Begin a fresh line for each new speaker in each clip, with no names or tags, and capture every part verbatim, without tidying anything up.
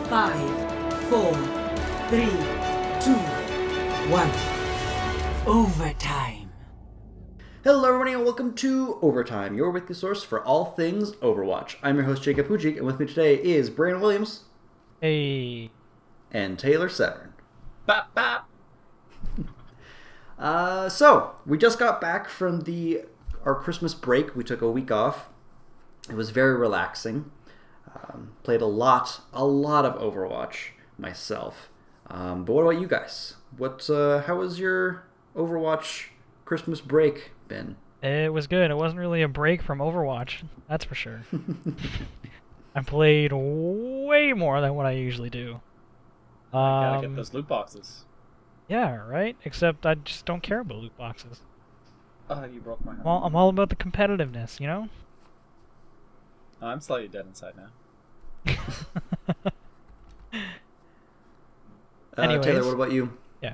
Five, four, three, two, one. Overtime.
Hello everybody and welcome to Overtime, your weekly source for all things Overwatch. I'm your host Jacob Pujic, and with me today is Brandon Williams.
Hey.
And Taylor Severn.
Bop, bop.
uh, so, we just got back from the our Christmas break. We took a week off. It was very relaxing. Um, played a lot, a lot of Overwatch myself. Um, but what about you guys? What? Uh, how was your Overwatch Christmas break been?
It was good. It wasn't really a break from Overwatch, that's for sure. I played way more than what I usually do. Um,
gotta get those loot boxes.
Yeah, right? Except I just don't care about loot boxes.
Oh, you broke my heart.
I'm all, I'm all about the competitiveness, you know?
Oh, I'm slightly dead inside now.
uh,
Anyways.
Taylor, what about you?
Yeah.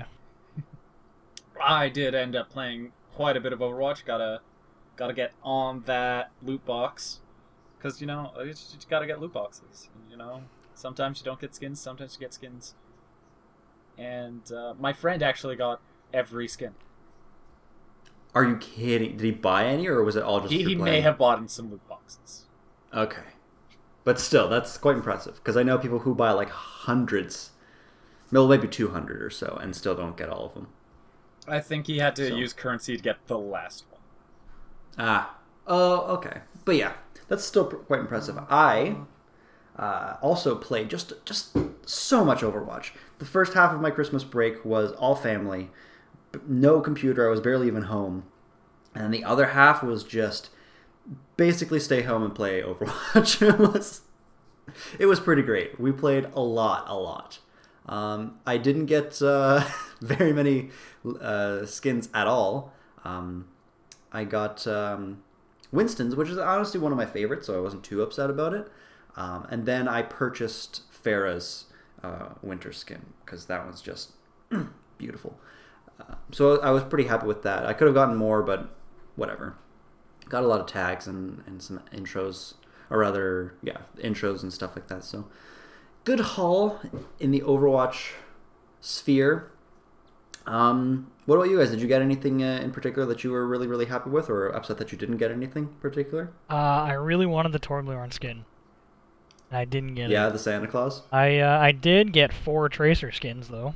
I did end up playing quite a bit of Overwatch. Gotta, gotta get on that loot box, because you know you just gotta get loot boxes. You know, sometimes you don't get skins, sometimes you get skins. And uh, my friend actually got every skin.
Are you kidding? Did he buy any, or was it all just
He,
for
he may
playing?
have bought in some loot boxes.
Okay. But still, that's quite impressive, because I know people who buy like hundreds, well, maybe two hundred or so, and still don't get all of them.
I think he had to
So.
use currency to get the last one.
Ah. Oh, okay. But yeah, that's still pr- quite impressive. I uh, also played just just so much Overwatch. The first half of my Christmas break was all family, b- no computer, I was barely even home. And the other half was just basically stay home and play Overwatch. it was it was pretty great. We played a lot, a lot. Um, I didn't get uh, very many uh, skins at all. Um, I got um, Winston's, which is honestly one of my favorites, so I wasn't too upset about it. Um, and then I purchased Pharah's uh, winter skin, because that one's just beautiful. Uh, so I was pretty happy with that. I could have gotten more, but whatever. Got a lot of tags and, and some intros, or rather, yeah, intros and stuff like that. So good haul in the Overwatch sphere. Um, what about you guys? Did you get anything uh, in particular that you were really, really happy with, or upset that you didn't get anything particular?
Uh, I really wanted the Torbjorn skin. I didn't get
Yeah,
it.
the Santa Claus.
I uh, I did get four Tracer skins, though.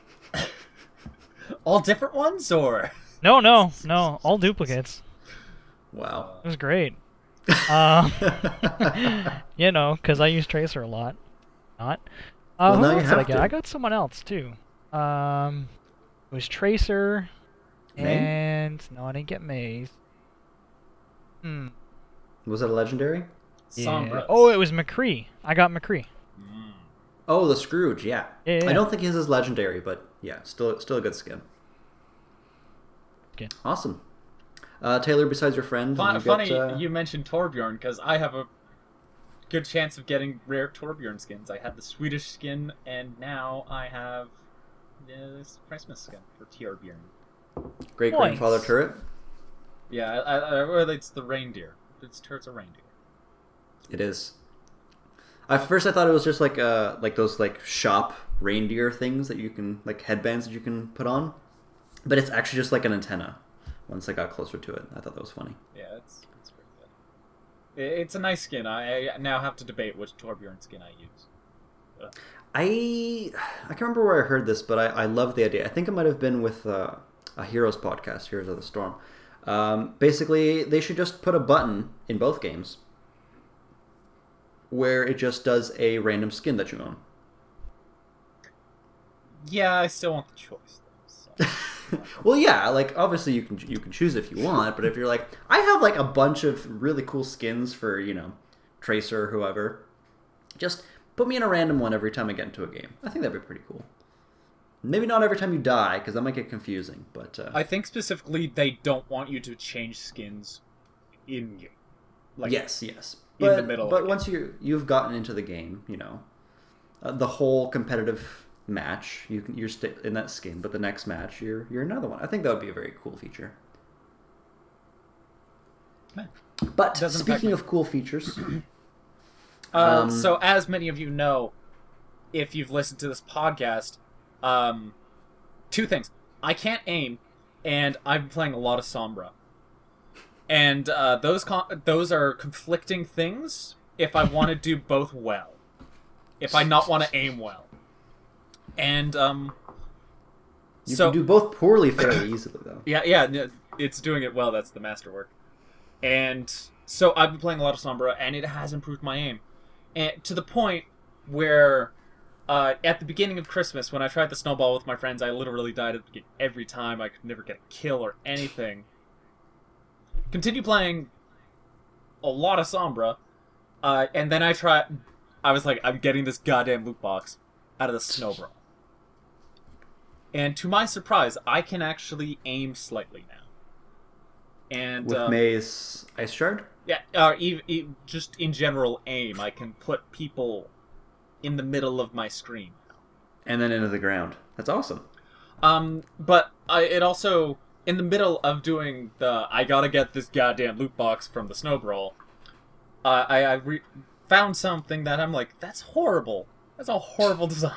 All different ones, or
No, no, no. All duplicates.
Wow.
It was great. Uh, you know, because I use Tracer a lot. Not. Uh,
Well, now
who
you
else did I
have
get?
to.
I got someone else too. Um, it was Tracer,
May?
and no, I didn't get Maze. Hmm.
Was it a legendary?
Yeah.
Sombras.
Oh, it was McCree. I got McCree.
Mm.
Oh, the Scrooge. Yeah.
Yeah, yeah,
I
yeah.
don't think his is legendary, but yeah, still, still a good skin.
Skin.
Awesome. Uh, Taylor, besides your friend,
Fun,
did you
funny
get, uh...
you mentioned Torbjorn, because I have a good chance of getting rare Torbjorn skins. I had the Swedish skin, and now I have this Christmas skin for Torbjorn.
great grandfather
Points.
turret.
Yeah, I, I, or it's the reindeer. It's turret's a reindeer.
It is. At first, I thought it was just like uh like those like shop reindeer things that you can like headbands that you can put on, but it's actually just like an antenna. Once I got closer to it, I thought that was funny.
Yeah, it's it's pretty good. It, it's a nice skin. I, I now have to debate which Torbjorn skin I use. Uh,
I I can't remember where I heard this, but I, I love the idea. I think it might have been with uh, a Heroes podcast, Heroes of the Storm. Um, basically, they should just put a button in both games where it just does a random skin that you own.
yeah, I still want the choice though. So.
Well, yeah, like obviously you can you can choose if you want, but if you're like, I have like a bunch of really cool skins for, you know, Tracer or whoever, just put me in a random one every time I get into a game. I think that'd be pretty cool. Maybe not every time you die, because that might get confusing, but uh,
I think specifically they don't want you to change skins in game. Like,
yes, yes.
in
But,
the middle of
But
the
once you you've gotten into the game, you know, uh, the whole competitive match, you can, you're st- in that skin, but the next match you're you're another one. I think that would be a very cool feature.
Man.
But
Doesn't affect
speaking
me.
of cool features,
Uh,
Um,
so, as many of you know, if you've listened to this podcast, um, two things. I can't aim, and I've been playing a lot of Sombra. And uh, those con- those are conflicting things if I want to do both well. If I not want to aim well. And, um...
You
so,
can do both poorly fairly easily, though.
Yeah, yeah, it's doing it well. That's the masterwork. And so I've been playing a lot of Sombra, and it has improved my aim. And to the point where, uh, at the beginning of Christmas, when I tried the snowball with my friends, I literally died at the beginning every time. I could never get a kill or anything. Continue playing a lot of Sombra, uh, and then I try. I was like, I'm getting this goddamn loot box out of the snowball. And to my surprise, I can actually aim slightly now. And
With
um,
May's Ice Shard?
yeah, uh, e- e- just in general aim, I can put people in the middle of my screen.
And then into the ground. That's awesome.
Um, but I, it also, in the middle of doing the, I gotta get this goddamn loot box from the snowball, uh, I, I re- found something that I'm like, that's horrible. That's a horrible design.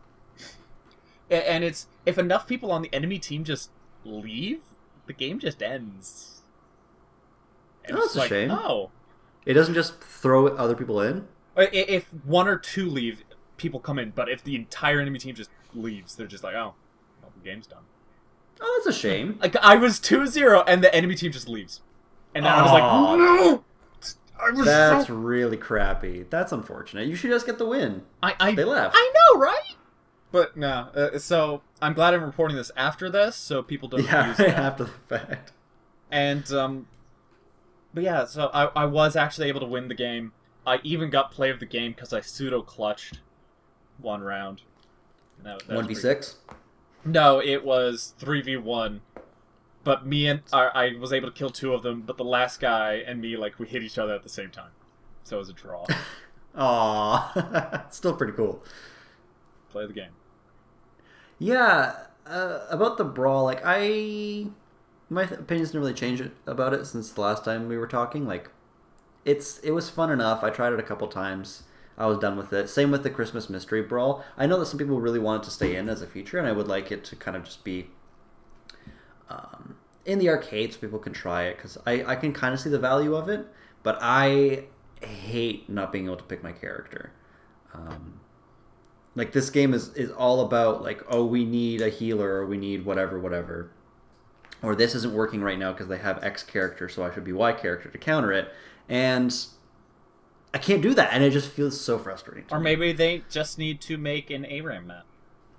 And it's, if enough people on the enemy team just leave, the game just ends. And
Oh,
it's
that's a
like,
shame.
Oh.
It doesn't just throw other people in?
I- If one or two leave, people come in. But if the entire enemy team just leaves, they're just like, oh, well, the game's done.
Oh, that's a shame.
Like, I was two zero, and the enemy team just leaves. And then I was like,
Aw.
no! I was
That's
so...
really crappy. That's unfortunate. You should just get the win.
I, I,
They left.
I know, right? But no, uh, so I'm glad I'm reporting this after this, so people don't
Yeah,
use that.
after the fact.
And, um, but yeah, so I, I was actually able to win the game. I even got play of the game because I pseudo-clutched one round. And that- that was
one v
pretty-
six?
No, it was three v one. But me and, I, I was able to kill two of them, but the last guy and me, like, we hit each other at the same time. So it was a draw.
Aw. Still pretty cool.
Play the game.
Yeah, uh, about the brawl, like, I... My opinions didn't really change it, about it since the last time we were talking. Like, it's it was fun enough. I tried it a couple times. I was done with it. Same with the Christmas Mystery Brawl. I know that some people really want it to stay in as a feature, and I would like it to kind of just be um, in the arcade so people can try it, because I, I can kind of see the value of it, but I hate not being able to pick my character. Um, like, this game is, is all about, like, oh, we need a healer, or we need whatever, whatever. Or this isn't working right now because they have X character, so I should be Y character to counter it. And I can't do that, and it just feels so frustrating to
Or
me.
maybe they just need to make an A RAM map.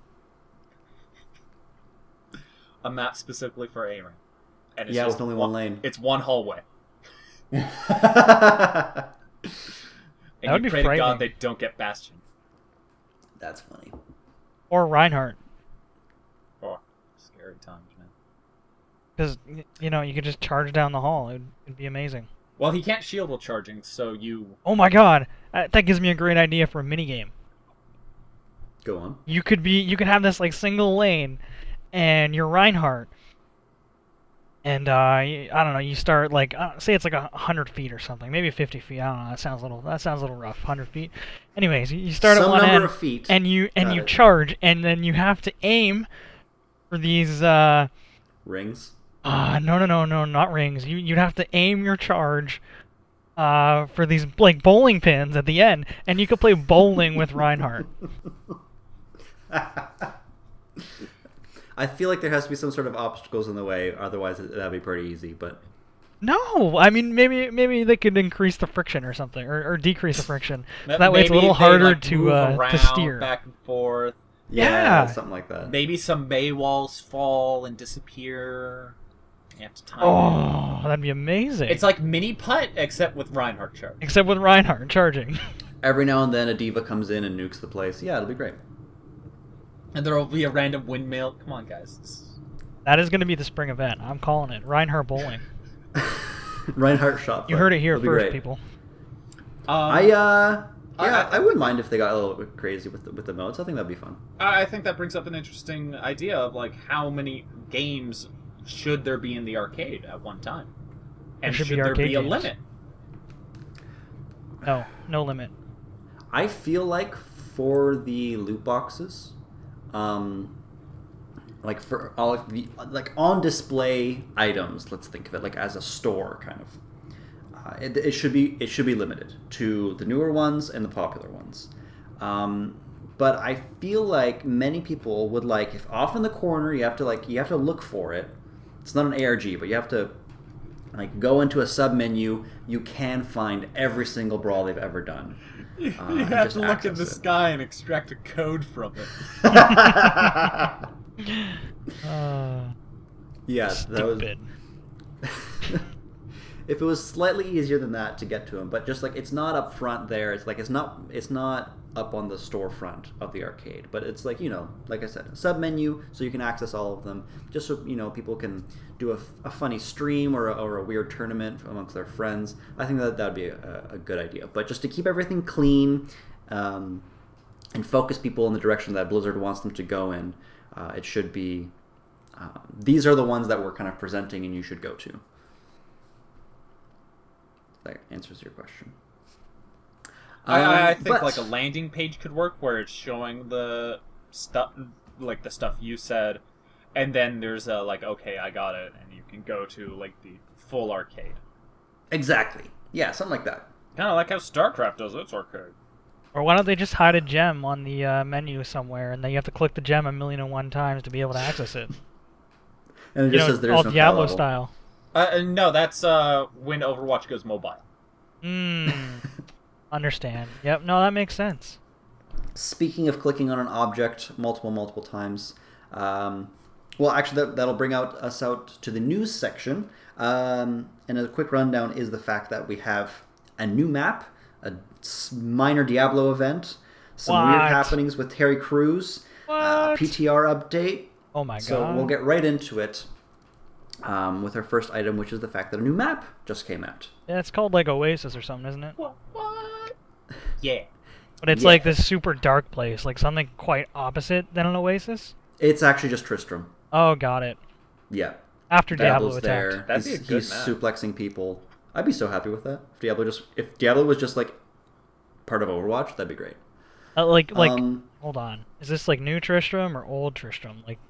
A map specifically for A RAM. And it's
Yeah,
just
with only one lane.
It's one hallway. And
That would
you
be
pray to God
frightening.
they don't get Bastion.
That's funny.
Or Reinhardt.
Oh, scary times, man.
Because, you know, you could just charge down the hall. It'd, it'd be amazing.
Well, he can't shield while charging, so you...
Oh my god! Uh, that gives me a great idea for a minigame.
Go on.
You could be, you could have this, like, single lane, and you're Reinhardt. And, uh, you, I don't know, you start, like, uh, say it's like a hundred feet or something. Maybe fifty feet, I don't know, that sounds a little, that sounds a little rough, hundred feet. Anyways, you, you start
Some
at one
number
end,
of feet.
and you, and
Got
you
it.
charge, and then you have to aim for these, uh...
Rings.
Ah, no, no, no, no, not rings. You, you'd have to aim your charge uh, for these, like, bowling pins at the end, and you could play bowling with Reinhardt.
I feel like there has to be some sort of obstacles in the way, otherwise it- that'd be pretty easy, but...
No, I mean, maybe maybe they could increase the friction or something, or, or decrease the friction. So
Ma-
that way it's a
maybe
little
they,
harder
like,
to
move
uh,
around,
to steer.
back and forth.
Yeah.
something like that.
Maybe some May walls fall and disappear. You have to time
Oh, that'd be amazing.
it. It's like mini putt, except with Reinhardt charge.
Except with Reinhardt charging.
Every now and then a diva comes in and nukes the place. Yeah, it'll be great.
And there will be a random windmill. Come on, guys. It's-
That is going to be the spring event. I'm calling it. Reinhardt bowling.
Reinhardt shot.
You
put.
heard it here
It'll be
first,
great.
people.
Um,
I, uh...
I-
Yeah,
I-
I, wouldn't mind if they got a little bit crazy with the, with the modes. I think that'd be fun.
I think that brings up an interesting idea of like how many games should there be in the arcade at one time, and
There should
should,
be
there
arcade
be a
games.
limit?
No, no limit.
I feel like for the loot boxes, um, like for all of the like on display items, let's think of it like as a store kind of. Uh, it, it should be it should be limited to the newer ones and the popular ones. Um, but I feel like many people would like if off in the corner you have to like you have to look for it. It's not an A R G, but you have to like go into a sub menu. You can find every single brawl they've ever done.
You
Uh,
have
just
to look at
access
the
it.
sky and extract a code from it.
Uh,
Yeah, that was.
stupid.
If it was slightly easier than that to get to them, but just like it's not up front there, it's like it's not it's not up on the storefront of the arcade, but it's like you know, like I said, a sub menu so you can access all of them, just so you know people can do a, a funny stream or a, or a weird tournament amongst their friends. I think that that would be a, a good idea, but just to keep everything clean um, and focus people in the direction that Blizzard wants them to go in, uh, it should be. Uh, these are the ones that we're kind of presenting, and you should go to. That answers your question.
I, I, I
Um,
think
but-
like a landing page could work where it's showing the stuff, like the stuff you said, and then there's a like, okay, I got it, and you can go to like the full arcade.
Exactly. Yeah, something like that.
Kind of like how StarCraft does its arcade.
Or why don't they just hide a gem on the uh, menu somewhere, and then you have to click the gem a million and one times to be able to access it?
And it
You
just
know,
says there's
all
no power
Diablo
level.
style.
Uh, uh, no, that's uh, when Overwatch goes mobile.
Mm. Understand. Yep. No, that makes sense.
Speaking of clicking on an object multiple, multiple times, um, well, actually, that, that'll bring out us out to the news section. Um, and a quick rundown is the fact that we have a new map, a s- minor Diablo event, some weird
What?
happenings with Terry Crews, uh,
What?
P T R update.
Oh my
So
god.
we'll get right into it um, with our first item, which is the fact that a new map just came out.
Yeah, it's called like Oasis or something, isn't it?
What? What? Yeah.
But it's
Yeah.
like this super dark place, like something quite opposite than an Oasis.
It's actually just Tristram.
Oh, got it.
Yeah.
After Diablo
Diablo's
attacked.
there.
That'd
he's
be a good
he's
map.
suplexing people. I'd be so happy with that. If Diablo just if Diablo was just like part of Overwatch, that'd be great.
Uh, like, like,
um,
hold on. Is this like new Tristram or old Tristram? Like,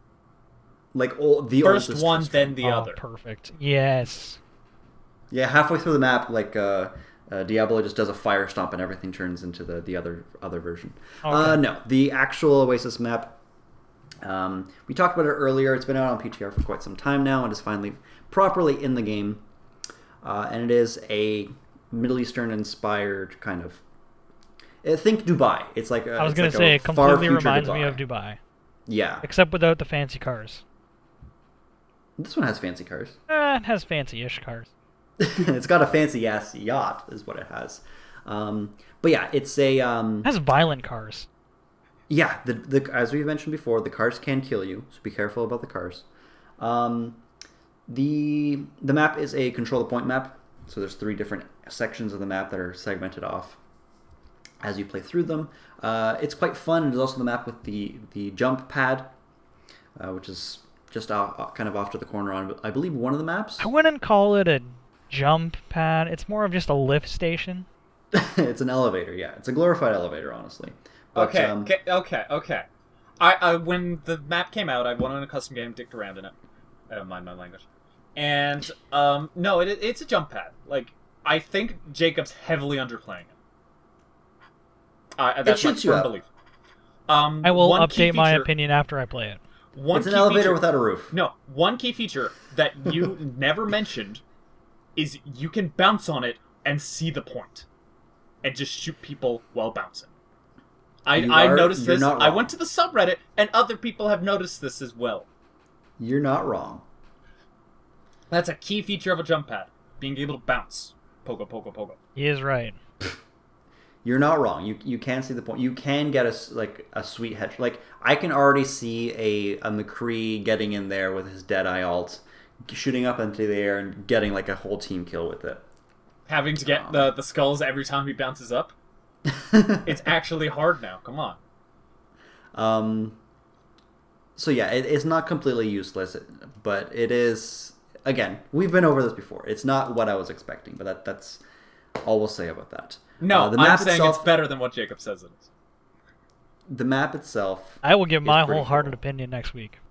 like old, the
First
oldest
one,
Tristram.
then the
oh,
other.
perfect. Yes.
Yeah, halfway through the map, like uh, uh, Diablo just does a fire stomp and everything turns into the the other other version.
Okay.
Uh, no, the actual Oasis map. Um, we talked about it earlier. It's been out on P T R for quite some time now, and is finally properly in the game. Uh, and it is a Middle Eastern inspired kind of. uh, Think Dubai. It's like a,
I was
it's
gonna
like
say
a
it
far
completely
future
reminds me
Dubai.
of Dubai,
Yeah,
except without the fancy cars.
this one has fancy cars.
Eh, it has fancy-ish cars.
It's got a fancy ass yacht, is what it has. Um, but yeah, it's a um,
It has violent cars.
yeah. The the as we mentioned before, the cars can kill you, so be careful about the cars. Um, the the map is a control the point map, so there's three different sections of the map that are segmented off as you play through them. Uh, it's quite fun. It is also the map with the the jump pad, uh, which is just off, kind of off to the corner on, I believe, one of the maps.
I wouldn't call it a jump pad. It's more of just a lift station.
It's an elevator, yeah. It's a glorified elevator, honestly. But,
Okay,
um,
okay, okay, okay. I, I when the map came out, I went on a custom game, dicked around in it. I don't mind my language. And um, no, it, it's a jump pad. Like I think Jacob's heavily underplaying it. Uh, that's my
shoots you
firm
up.
belief. Um,
I will
one key
update my
feature-
opinion after I play it.
One
it's an
key
elevator
feature-
without a roof.
No, one key feature that you never mentioned is you can bounce on it and see the point, and just shoot people while bouncing. I
You
I
are-
noticed
you're
this.
not
I
wrong.
went to the subreddit, and other people have noticed this as well.
You're not wrong.
That's a key feature of a jump pad: being able to bounce. Pogo, pogo, pogo.
He is right.
You're not wrong. You you can see the point. You can get a s- like a sweet head. Like I can already see a a McCree getting in there with his Deadeye ult, shooting up into the air and getting like a whole team kill with it.
Having to get
Um.
the the skulls every time he bounces up. It's actually hard now. Come on.
Um. So yeah, it, it's not completely useless, but it is. Again, we've been over this before. It's not what I was expecting, but that that's all we'll say about that.
No,
Uh, the
I'm
map
saying
itself,
it's better than what Jacob says it is.
the map itself.
I will give my
is pretty
wholehearted
cool.
opinion next week.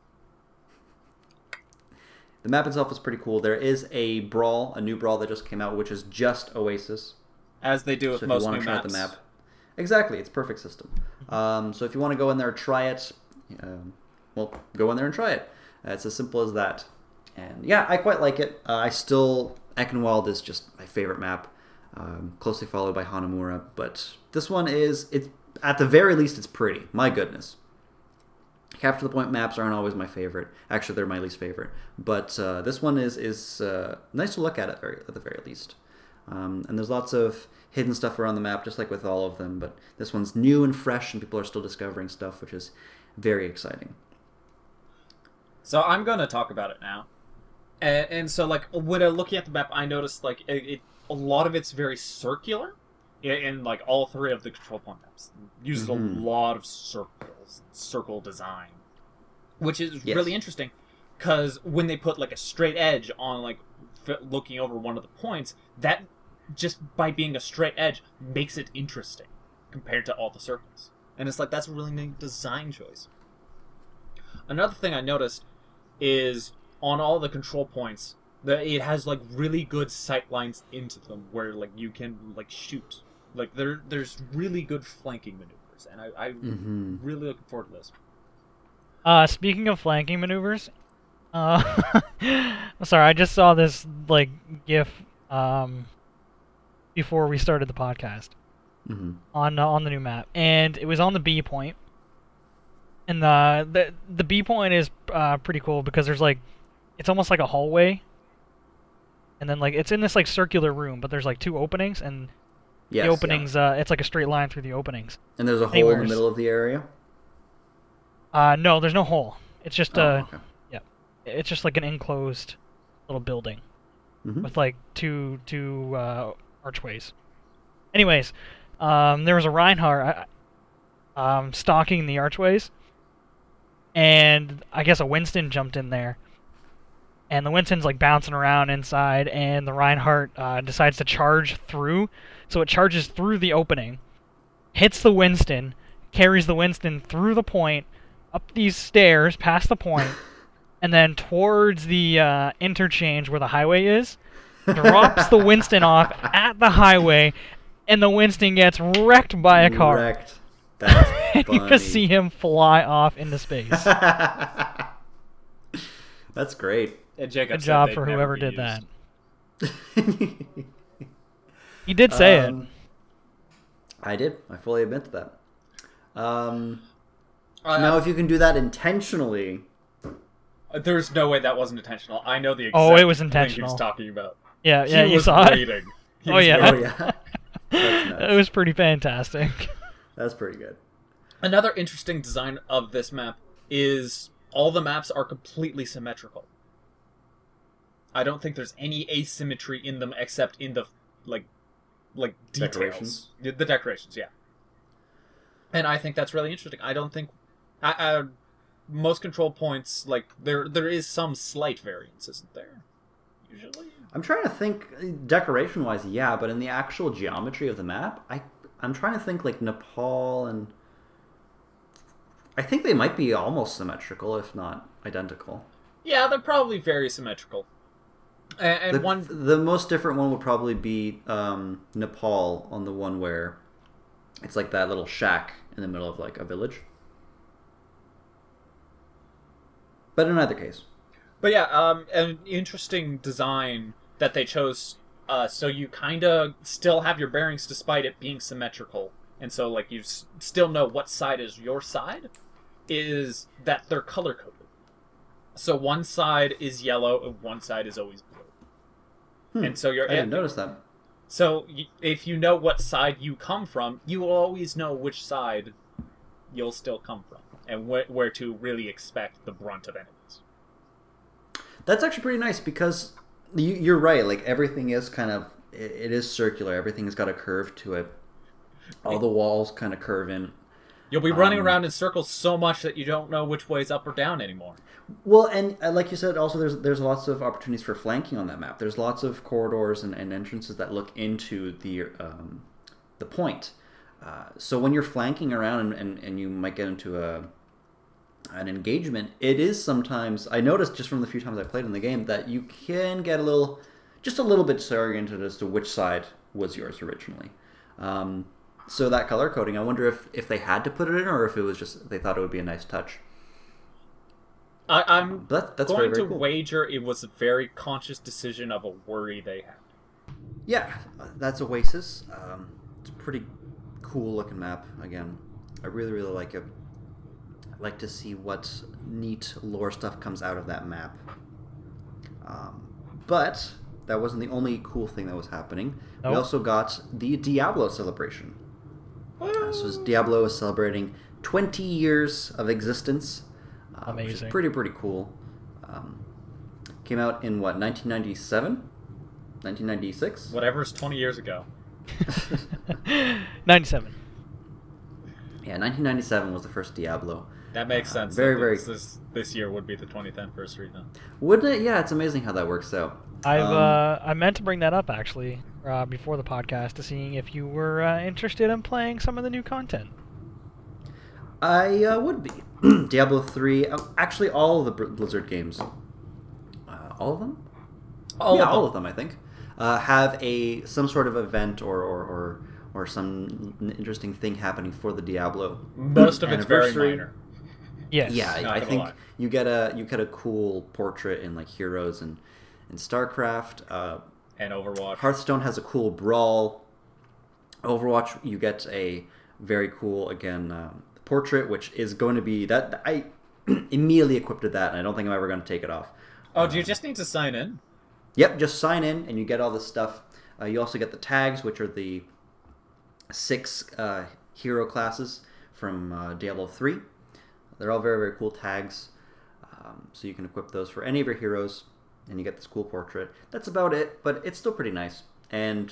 The map itself is pretty cool. There is a brawl, a new brawl that just came out, which is just Oasis.
As they do with
So if
most
you want
new
to try out
maps.
the map, exactly, it's a perfect system. Um, so if you want to go in there, try it. Um, well, go in there and try it. Uh, it's as simple as that. And yeah, I quite like it. Uh, I still Eckenwald is just my favorite map, um, closely followed by Hanamura. But this one is it's at the very least it's pretty. My goodness. Capture the point maps aren't always my favorite. Actually, they're my least favorite. But uh, this one is is uh, nice to look at at, very, at the very least. Um, and there's lots of hidden stuff around the map, just like with all of them. But this one's new and fresh, and people are still discovering stuff, which is very exciting.
So I'm going to talk about it now. And, and so, like, when I'm looking at the map, I noticed, like, it, it a lot of it's very circular in, in like, all three of the control point maps. It uses
Mhm.
a lot of circles, circle design, which is
Yes.
really interesting, because when they put, like, a straight edge on, like, f- looking over one of the points, that, just by being a straight edge, makes it interesting compared to all the circles. And it's like, that's a really neat design choice. Another thing I noticed is on all the control points, that it has like really good sight lines into them where like you can like shoot. Like there, there's really good flanking maneuvers, and I, I'm
Mm-hmm.
really looking forward to this.
Uh, speaking of flanking maneuvers, uh, sorry, I just saw this like GIF um, before we started the podcast
Mm-hmm.
on uh, on the new map, and it was on the B point. And the the the B point is uh, pretty cool because there's like, it's almost like a hallway, and then like it's in this like circular room, but there's like two openings, and
Yes,
the
yeah.
openings uh, it's like a straight line through the openings.
And there's a hole in the
Anywheres.
middle of the area.
Uh, no, there's no hole. It's just
Oh,
uh,
okay.
it's just like an enclosed little building
Mhm.
with like two two uh, archways. Anyways, um, there was a Reinhardt uh, um, stalking the archways, and I guess a Winston jumped in there, and the Winston's like bouncing around inside, and the Reinhardt uh, decides to charge through, so it charges through the opening, hits the Winston, carries the Winston through the point, up these stairs, past the point, and then towards the uh, interchange where the highway is, drops the Winston off at the highway, and the Winston gets wrecked by a car.
Wrecked. That's
And
funny.
you just see him fly off into space.
That's great.
And Jacob
Good
said
job
they'd
for
never
whoever
be
did
used.
that. He did say it.
Um, I did. I fully admit to that. Um,
Uh,
now, if you can do that intentionally,
There's no way that wasn't intentional. I know the exact
Oh, it was
thing
intentional.
he was talking about.
Yeah, yeah,
he
you
was
saw it.
waiting. He
Oh,
was
yeah.
oh
waiting.
yeah, That's nuts.
It was pretty fantastic.
that's pretty good.
Another interesting design of this map is all the maps are completely symmetrical. I don't think there's any asymmetry in them except in the like like details.
Decorations?
The, the decorations, yeah. And I think that's really interesting. I don't think I, I, most control points like there there is some slight variance, isn't there? Usually.
I'm trying to think, decoration-wise, yeah, but in the actual geometry of the map, I I'm trying to think like Nepal and I think they might be almost symmetrical, if not identical.
Yeah, they're probably very symmetrical. And, and
the,
one
the most different one would probably be um, Nepal on the one where it's like that little shack in the middle of like a village. But in either case,
But yeah, um, an interesting design that they chose, uh, so you kind of still have your bearings despite it being symmetrical, and so like you s- still know what side is your side, is that they're color coded. So one side is yellow and one side is always blue.
Hmm,
And so you're
I didn't notice that.
so y- if you know what side you come from, you will always know which side you'll still come from, and wh- where to really expect the brunt of enemies.
That's actually pretty nice because you, you're right. Like everything is kind of it, it is circular. Everything's got a curve to it. All the walls kind of curve in.
You'll be running
Um,
around in circles so much that you don't know which way is up or down anymore.
Well, and uh, like you said, also there's there's lots of opportunities for flanking on that map. There's lots of corridors and, and entrances that look into the um, the point. Uh, so when you're flanking around and, and, and you might get into a an engagement, it is sometimes, I noticed just from the few times I played in the game, that you can get a little, just a little bit disoriented as to which side was yours originally. Um, so that color coding, I wonder if, if they had to put it in or if it was just, they thought it would be a nice touch.
I, I'm
But that, that's
going
very, very
to
cool.
wager it was a very conscious decision of a worry they had.
Yeah, that's Oasis. Um, it's a pretty cool looking map. Again, I really, really like it. I like to see what neat lore stuff comes out of that map. Um, but that wasn't the only cool thing that was happening. We
Nope.
also got the Diablo celebration. Uh, so this Diablo is celebrating twenty years of existence. Uh, Which
Amazing.
is pretty, pretty cool. Um, came out in, what, nineteen ninety-seven? nineteen ninety-six?
Whatever's twenty years ago.
ninety-seven.
Yeah, nineteen ninety-seven was the first Diablo.
That makes
Uh,
sense.
very,
that
very-
This, this, this year would be the twentieth anniversary then.
Wouldn't it? Yeah, it's amazing how that works out.
I've
Um,
uh, I meant to bring that up actually uh, before the podcast to seeing if you were uh, interested in playing some of the new content.
I uh, would be. Diablo three, uh, actually all of the Bl- Blizzard games, uh, all of them?
All
yeah,
of
all
them.
of them, I think, uh, have a some sort of event or, or, or, or some n- interesting thing happening for the Diablo.
Most of it's very
anniversary.
minor.
Yes.
Yeah,
Not
I, I
gonna
think
lie.
you get a you get a cool portrait in like Heroes and, and StarCraft. Uh,
And Overwatch.
Hearthstone has a cool brawl. Overwatch, you get a very cool again um, portrait, which is going to be that I immediately equipped with that, and I don't think I'm ever going to take it off.
Oh, do you just need to sign in?
Yep, just sign in and you get all this stuff. Uh, you also get the tags, which are the six uh, hero classes from uh, Diablo three. They're all very, very cool tags. Um, so you can equip those for any of your heroes, and you get this cool portrait. That's about it, but it's still pretty nice. And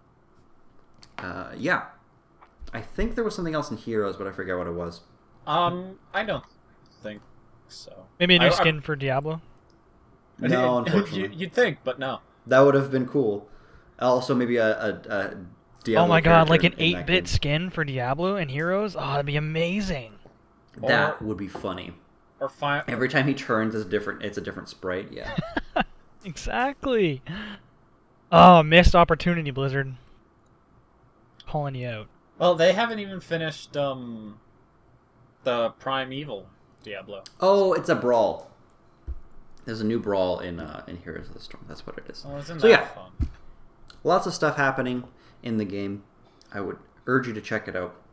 uh, yeah, I think there was something else in Heroes, but I forget what it was.
Um, I don't think so.
Maybe a new
I- I-
skin for Diablo.
No, unfortunately.
You, you'd think, but no.
That would have been cool. Also, maybe a, a, a Diablo
Oh my god, like an
character in that
eight-bit
game.
skin for Diablo and Heroes? Oh, that'd be amazing.
That
Or-
would be funny.
Or fi-
Every time he turns, it's a different. It's a different sprite. Yeah.
Exactly. Oh, missed opportunity, Blizzard. Calling you out.
Well, they haven't even finished um the Primeval Diablo.
Oh, it's a brawl. There's a new brawl in uh, in Heroes of the Storm. That's what it is.
Oh, isn't
So,
that
yeah.
fun?
Lots of stuff happening in the game. I would urge you to check it out.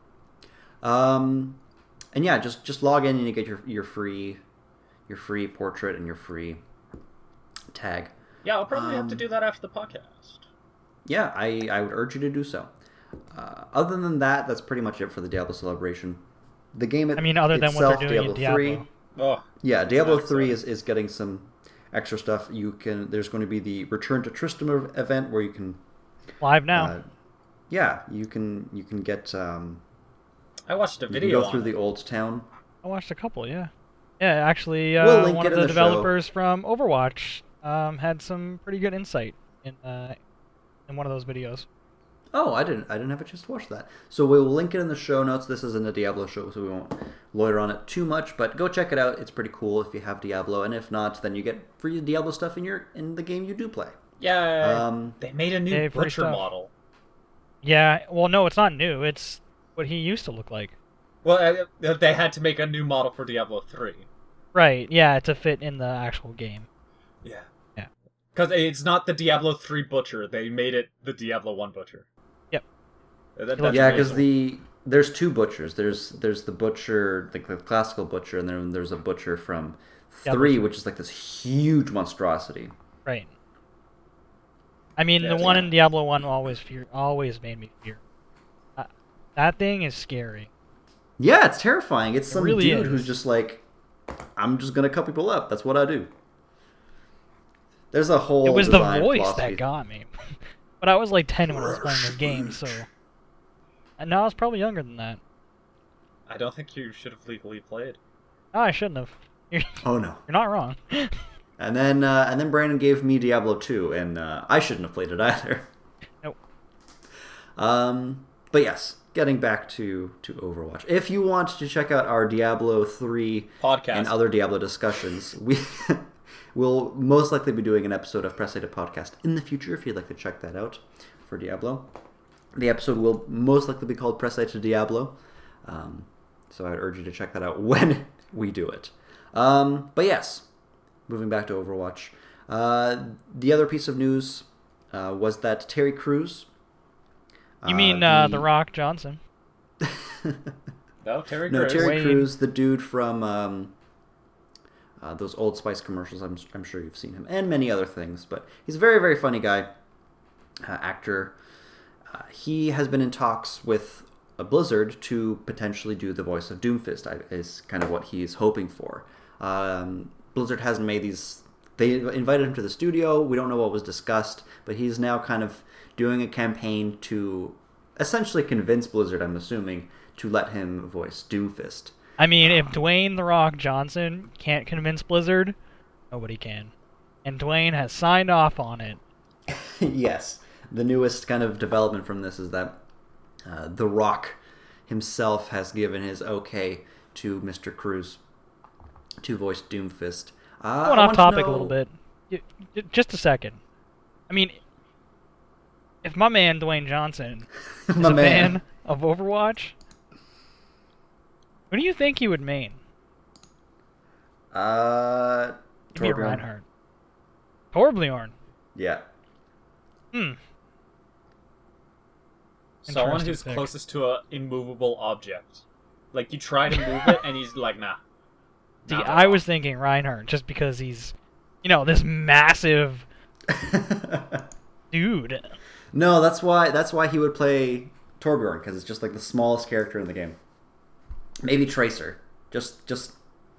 Um, and yeah, just just log in and you get your your free your free portrait and your free tag.
Yeah, I'll probably have to
Um,
do that after the podcast.
Yeah, I, I would urge you to do so. Uh, other than that, that's pretty much it for the Diablo celebration. The game it,
I mean, other than what they're
itself,
doing in
Diablo three.
Diablo.
Oh,
Yeah, Diablo
That's
three
exciting.
is, is getting some extra stuff. You can there's going to be the Return to Tristram ev- event where you can
Live now.
uh, yeah, you can you can get um
I watched a
you can
video
go through
on
the
it.
old town.
I watched a couple, yeah. Yeah, actually,
We'll
uh,
link
one
it
of
in
the,
the show.
developers from Overwatch um, had some pretty good insight in uh, in one of those videos.
Oh, I didn't I didn't have a chance to watch that. So we'll link it in the show notes. This isn't a Diablo show, so we won't loiter on it too much, but go check it out. It's pretty cool if you have Diablo, and if not, then you get free Diablo stuff in your in the game you do play.
Yeah,
Um
they made a new
Hey, free
butcher
stuff.
model.
Yeah, well, no, it's not new. It's what he used to look like.
Well, uh, they had to make a new model for Diablo three.
Right, yeah, to fit in the actual game.
Yeah.
Yeah.
Because it's not the Diablo three butcher. They made it the Diablo one butcher.
Yep.
Uh, that- that's
yeah, because
amazing.
the there's two butchers. There's there's the butcher, like the classical butcher, and then there's a butcher from
Diablo
three,
three.
which is like this huge monstrosity.
Right. I mean,
Yeah,
the one
yeah.
in Diablo one always fear, always made me fear. Uh, that thing is scary.
Yeah, it's terrifying. It's
It
some
really
dude
is.
who's just like, I'm just gonna cut people up. That's what I do. There's a whole.
It was the
design
voice
philosophy.
that got me. But I was like ten when I was playing this game, so. And now I was probably younger than that.
I don't think you should have legally played.
Oh, I shouldn't have. You're,
Oh no.
you're not wrong.
And then uh, and then Brandon gave me Diablo two, and uh, I shouldn't have played it either.
Nope.
Um, but yes, getting back to, to Overwatch. If you want to check out our Diablo three
Podcast.
and other Diablo discussions, we will most likely be doing an episode of Press A to Podcast in the future if you'd like to check that out for Diablo. The episode will most likely be called Press A to Diablo. Um, so I'd urge you to check that out when we do it. Um, but yes, moving back to Overwatch. Uh, the other piece of news uh, was that Terry Crews...
You mean uh, the... Uh, the Rock Johnson?
No, Terry Crews.
No, Terry
Wade.
Crews, the dude from um, uh, those Old Spice commercials. I'm, I'm sure you've seen him, and many other things. But he's a very, very funny guy, uh, actor. Uh, he has been in talks with a Blizzard to potentially do the voice of Doomfist, I- is kind of what he's hoping for. Um, Blizzard hasn't made these... They invited him to the studio. We don't know what was discussed, but he's now kind of doing a campaign to essentially convince Blizzard, I'm assuming, to let him voice Doomfist.
I mean, if Dwayne The Rock Johnson can't convince Blizzard, nobody can. And Dwayne has signed off on it.
Yes. The newest kind of development from this is that uh, The Rock himself has given his okay to Mister Crews to voice Doomfist. Uh,
Going
I
off
want to
topic
know-
a little bit. Y- y- Just a second. I mean, if my man Dwayne Johnson is
My
a
man.
fan of Overwatch, what do you think he would main?
Uh,
Give me a
Torbjorn.
Reinhardt. Torbjorn.
Yeah.
Hmm.
Someone
Interesting
who's
pick.
closest to an immovable object. Like, you try to move it, and he's like, nah.
See,
Nah,
I
that's
was
off.
thinking Reinhardt just because he's, you know, this massive dude.
No, that's why that's why he would play Torbjorn, because it's just like the smallest character in the game. Maybe Tracer. Just just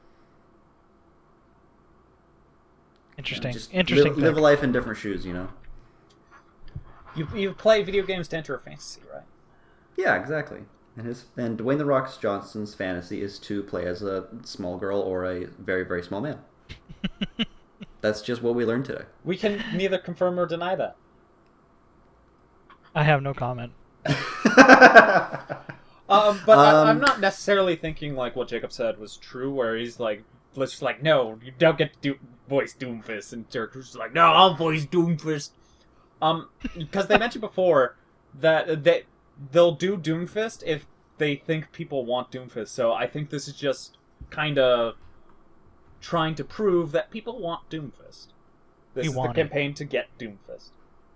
Interesting.
just
Interesting.
live, live a
pick.
life in different shoes, you know.
You, you play video games to enter a fantasy, right?
Yeah, exactly. And his and Dwayne the Rock Johnson's fantasy is to play as a small girl or a very very small man. That's just what we learned today.
We can neither confirm or deny that.
I have no comment.
Um, but I,
Um,
I'm not necessarily thinking like what Jacob said was true, where he's like, let's just like, no, you don't get to do, voice Doomfist, and Terry Crews is like, no, I'll voice Doomfist. Um, because they mentioned before that they they'll do Doomfist if they think people want Doomfist. So I think this is just kind of trying to prove that people want Doomfist. This
We
is the
want it.
campaign to get Doomfist.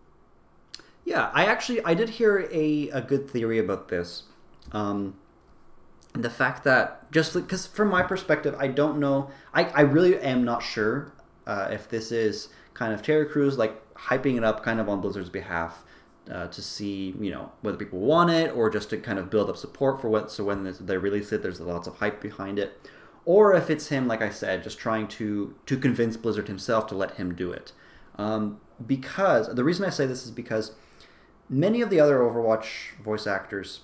Yeah, I actually I did hear a, a good theory about this. Um, the fact that just because from my perspective, I don't know. I, I really am not sure uh, if this is kind of Terry Crews like hyping it up kind of on Blizzard's behalf uh, to see, you know, whether people want it or just to kind of build up support for what. So when they release it, there's lots of hype behind it. Or if it's him, like I said, just trying to to convince Blizzard himself to let him do it. Um, because the reason I say this is because many of the other Overwatch voice actors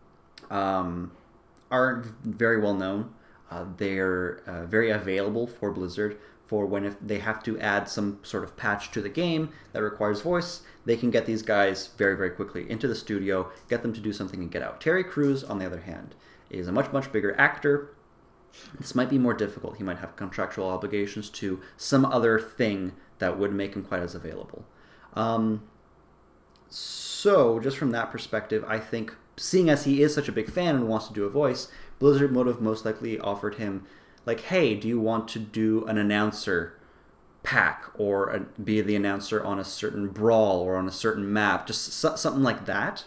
um, aren't very well known. Uh, they're uh, very available for Blizzard for when if they have to add some sort of patch to the game that requires voice, they can get these guys very, very quickly into the studio, get them to do something and get out. Terry Crews, on the other hand, is a much, much bigger actor. This might be more difficult. He might have contractual obligations to some other thing that would make him quite as available. Um, so, just from that perspective, I think, seeing as he is such a big fan and wants to do a voice, Blizzard would have most likely offered him, like, hey, do you want to do an announcer pack or a, be the announcer on a certain brawl or on a certain map? Just so, something like that.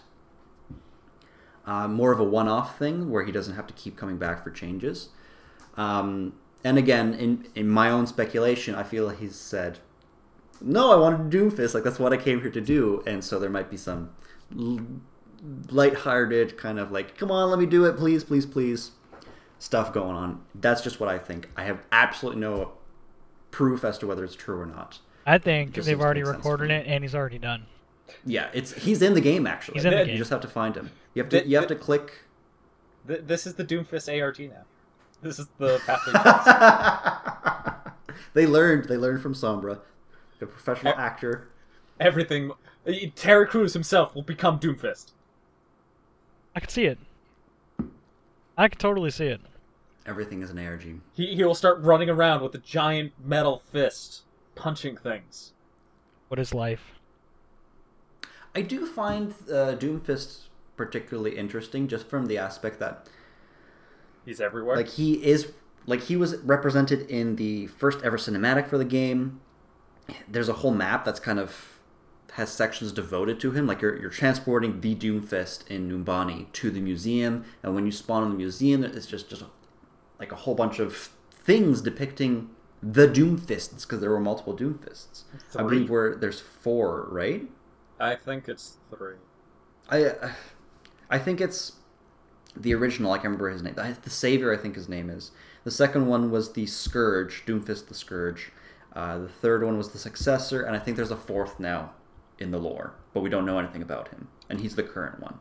Uh, more of a one-off thing where he doesn't have to keep coming back for changes. Um, and again, in, in my own speculation, I feel like he's said, no, I wanted to Doomfist, like that's what I came here to do, and so there might be some l- lighthearted kind of like, come on, let me do it, please, please, please, stuff going on. That's just what I think. I have absolutely no proof as to whether it's true or not.
I think
Just
they've
seems to
already
make sense
recorded
to me.
it and he's already done.
Yeah, it's he's in the game actually.
He's in the
You
game.
just have to find him. You have to
Th-
you have
th-
to click.
Th- this is the Doomfist A R G now. This is the path we choose.
They learned. They learned from Sombra, the professional
Eh.
actor.
Everything. Terry Crews himself will become Doomfist.
I could see it. I could totally see it.
Everything is an A R G.
He he will start running around with a giant metal fist, punching things.
What is life?
I do find uh, Doomfist particularly interesting, just from the aspect that
He's everywhere.
like he is like he was represented in the first ever cinematic for the game. There's a whole map that's kind of has sections devoted to him. Like you're you're transporting the Doomfist in Numbani to the museum, and when you spawn in the museum, it's just just a, like a whole bunch of things depicting the Doomfists, because there were multiple Doomfists.
Three.
I believe where there's four, right?
I think it's three.
I I think it's the original. I can't remember his name. The Savior, I think his name is. The second one was the Scourge, Doomfist the Scourge. Uh, the third one was the Successor, and I think there's a fourth now in the lore, but we don't know anything about him, and he's the current one.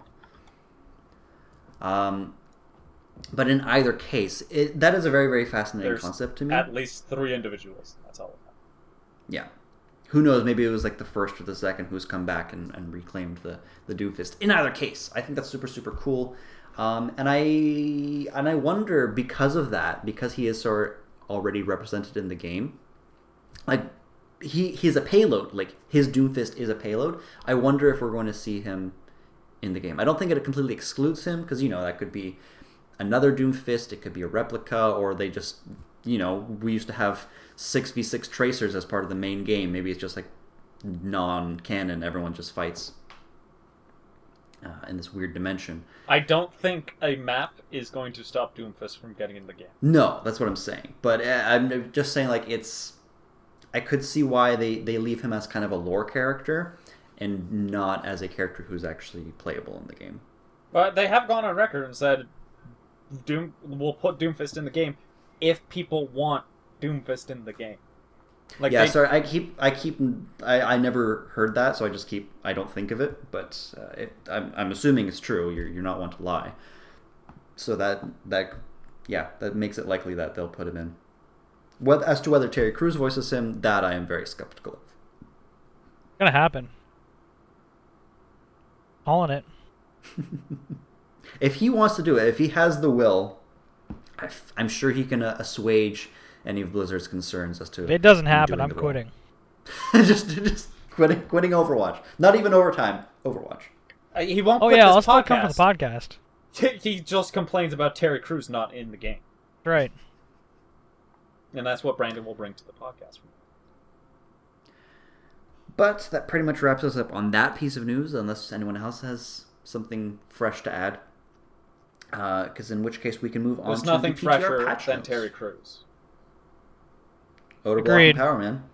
Um, but in either case, it, that is a very, very fascinating
There's
concept to me.
At least three individuals. That's all.
Yeah. Who knows, maybe it was like the first or the second who's come back and, and reclaimed the, the Doomfist. In either case, I think that's super, super cool. Um, and I and I wonder, because of that, because he is sort of already represented in the game, like, he he's a payload. Like, his Doomfist is a payload. I wonder if we're going to see him in the game. I don't think it completely excludes him, because, you know, that could be another Doomfist, it could be a replica, or they just, you know, we used to have six v six tracers as part of the main game. Maybe it's just like non-canon, everyone just fights uh, in this weird dimension.
I don't think a map is going to stop Doomfist from getting in the game.
No, that's what I'm saying. But uh, I'm just saying, like, it's... I could see why they, they leave him as kind of a lore character and not as a character who's actually playable in the game.
But they have gone on record and said, Doom, we'll put Doomfist in the game if people want Doomfist in the game. Like
yeah,
they,
sorry, I keep, I keep, I, I never heard that, so I just keep, I don't think of it, but uh, it, I'm, I'm assuming it's true. You're, you're not one to lie. So that, that, yeah, that makes it likely that they'll put him in. What, as to whether Terry Crews voices him, that I am very skeptical of.
It's gonna happen. Calling it.
If he wants to do it, if he has the will, I f- I'm sure he can uh, assuage any of Blizzard's concerns as to.
If it doesn't
him
happen,
doing
I'm
the role.
quitting.
just, just quitting, quitting Overwatch. Not even overtime. Overwatch.
uh, he won't.
Oh
quit
yeah,
this
let's not
podcast.
come for the podcast.
He just complains about Terry Crews not in the game,
Right.
and that's what Brandon will bring to the podcast.
But that pretty much wraps us up on that piece of news, unless anyone else has something fresh to add. Because uh, in which case we can move on
There's
to
nothing
the P T R
fresher
patch
than
notes.
Terry Crews.
Odor Block
Agreed.
and Power, man.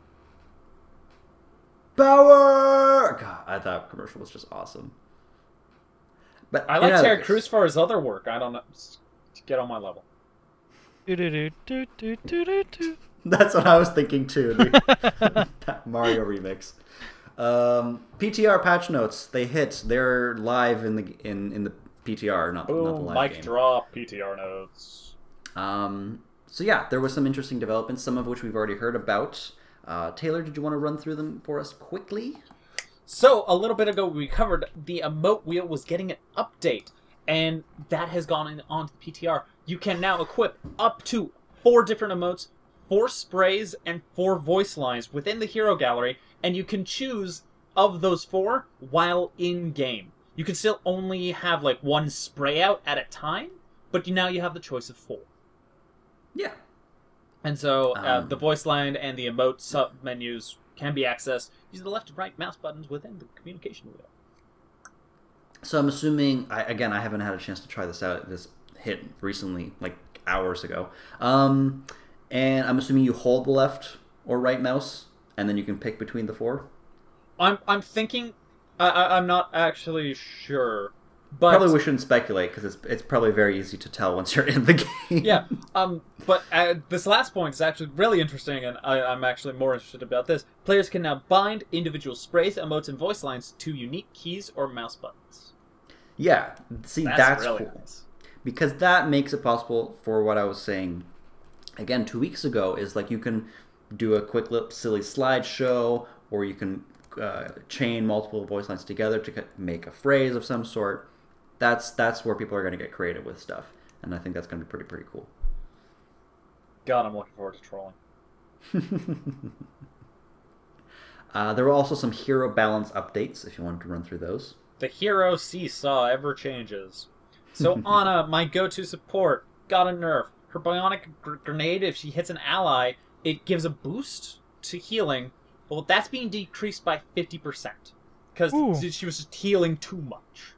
Power! God, I thought commercial was just awesome. But
I
in
like
other
Terry
case-
Crews for his other work. I don't know. Get on my level.
Do do do do do do do do.
That's what I was thinking too. The Mario remix. Um, P T R patch notes. They hit. They're live in the in, in the P T R, not, not the
Boom!
live
Mic
game.
drop. P T R notes.
Um, so yeah, there was some interesting developments, some of which we've already heard about. Uh, Taylor, did you want to run through them for us quickly?
So, a little bit ago, we covered the emote wheel was getting an update, and that has gone in, onto the P T R. You can now equip up to four different emotes, four sprays, and four voice lines within the hero gallery, and you can choose of those four while in-game. You can still only have, like, one spray out at a time, but now you have the choice of four.
Yeah.
And so, uh,
Um,
the voice line and the emote sub-menus can be accessed using the left and right mouse buttons within the communication wheel.
So I'm assuming, I, again, I haven't had a chance to try this out. This hit recently, like hours ago. Um, and I'm assuming you hold the left or right mouse, and then you can pick between the four.
I'm I'm thinking, I, I I'm not actually sure, but
Probably we shouldn't speculate because it's it's probably very easy to tell once you're in the game.
yeah. Um, but uh, this last point is actually really interesting, and I, I'm actually more interested about this. Players can now bind individual sprays, emotes, and voice lines to unique keys or mouse buttons.
Yeah. See,
That's,
that's,
really
cool.
nice.
Because that makes it possible for what I was saying again two weeks ago, is like you can do a quick little silly slideshow, or you can uh, chain multiple voice lines together to make a phrase of some sort. that's that's where people are going to get creative with stuff, and I think that's going to be pretty pretty cool.
God, I'm looking forward to trolling.
uh, there were also some hero balance updates, if you wanted to run through those.
The hero seesaw ever changes. So Ana, my go-to support, got a nerf. Her bionic gr- grenade, if she hits an ally, it gives a boost to healing. Well, that's being decreased by fifty percent. Because she was just healing too much.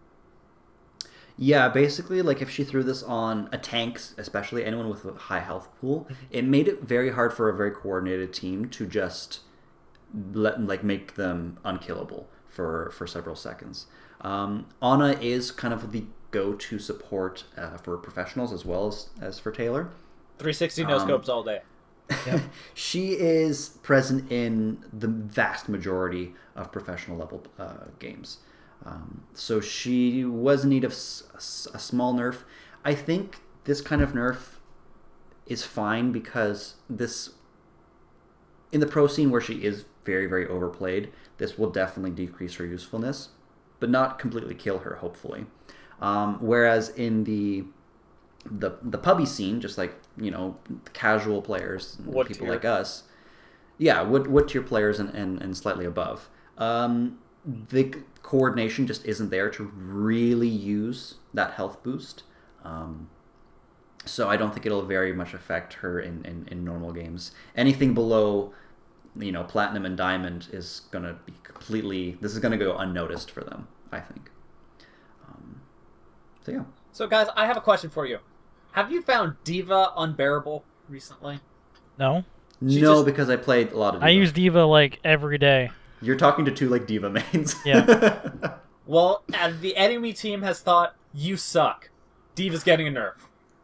Yeah, basically, like if she threw this on a tank, especially anyone with a high health pool, it made it very hard for a very coordinated team to just let like make them unkillable for, for several seconds. Um, Ana is kind of the go-to support uh, for professionals as well as, as for Taylor.
three sixty no scopes
um,
all day.
Yep.
She is present in the vast majority of professional level uh, games. Um, so she was in need of s- a small nerf. I think this kind of nerf is fine because this, in the pro scene where she is very, very overplayed, this will definitely decrease her usefulness, but not completely kill her, hopefully. Um, whereas in the the the pubby scene, just like, you know, casual players,
Wood
people
tier.
like us, yeah, wood, wood tier players and, and, and slightly above, um, the coordination just isn't there to really use that health boost. Um, so I don't think it'll very much affect her in, in, in normal games. Anything below, you know, platinum and diamond is going to be completely... This is going to go unnoticed for them, I think. Um, so, yeah.
So, guys, I have a question for you. Have you found Diva unbearable recently?
No.
She
no,
just-
because I played a lot of Diva.
I use Diva like every day.
You're talking to two, like, Diva mains.
Yeah.
Well, uh, the enemy team has thought, you suck. Diva's getting a nerf.